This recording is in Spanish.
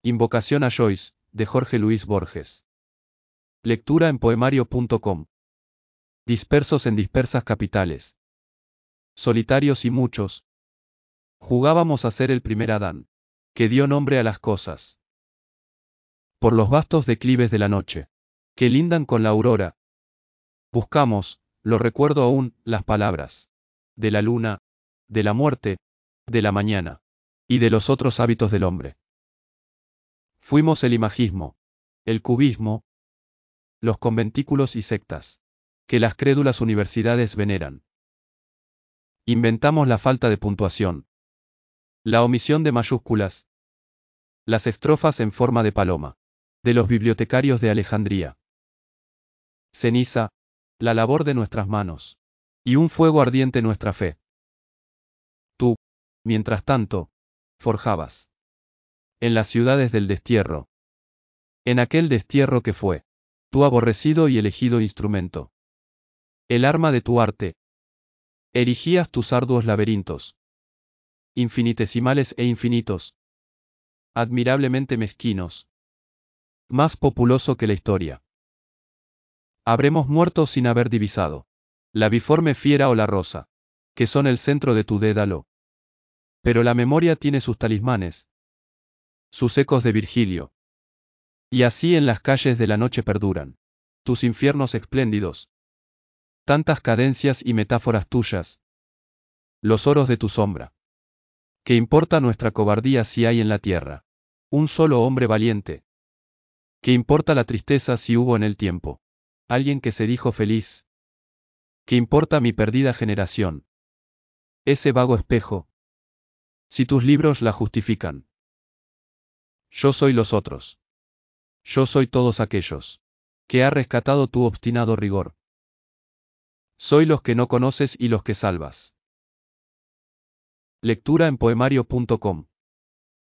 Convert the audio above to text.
Invocación a Joyce, de Jorge Luis Borges. Lectura en poemario.com. Dispersos en dispersas capitales. Solitarios y muchos. Jugábamos a ser el primer Adán, que dio nombre a las cosas. Por los vastos declives de la noche, que lindan con la aurora. Buscamos, lo recuerdo aún, las palabras. De la luna, de la muerte, de la mañana, y de los otros hábitos del hombre. Fuimos el imagismo, el cubismo, los conventículos y sectas, que las crédulas universidades veneran. Inventamos la falta de puntuación, la omisión de mayúsculas, las estrofas en forma de paloma, de los bibliotecarios de Alejandría. Ceniza, la labor de nuestras manos, y un fuego ardiente nuestra fe. Tú, mientras tanto, forjabas. En las ciudades del destierro. En aquel destierro que fue, tu aborrecido y elegido instrumento. El arma de tu arte. Erigías tus arduos laberintos. Infinitesimales e infinitos. Admirablemente mezquinos. Más populoso que la historia. Habremos muerto sin haber divisado la biforme fiera o la rosa, que son el centro de tu dédalo. Pero la memoria tiene sus talismanes, sus ecos de Virgilio. Y así en las calles de la noche perduran tus infiernos espléndidos. Tantas cadencias y metáforas tuyas. Los oros de tu sombra. ¿Qué importa nuestra cobardía si hay en la tierra un solo hombre valiente? ¿Qué importa la tristeza si hubo en el tiempo alguien que se dijo feliz? ¿Qué importa mi perdida generación? Ese vago espejo. Si tus libros la justifican. Yo soy los otros. Yo soy todos aquellos que ha rescatado tu obstinado rigor. Soy los que no conoces y los que salvas. Lectura en poemario.com